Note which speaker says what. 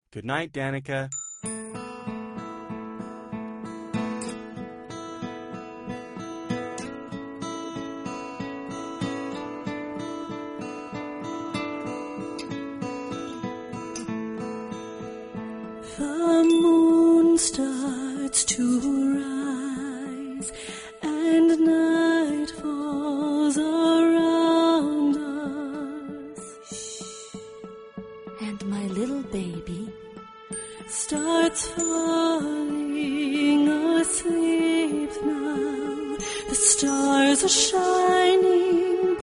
Speaker 1: Good night, Danica.
Speaker 2: The moon starts to rise, and night falls around us.
Speaker 3: And my little baby
Speaker 2: starts falling asleep now. The stars are shining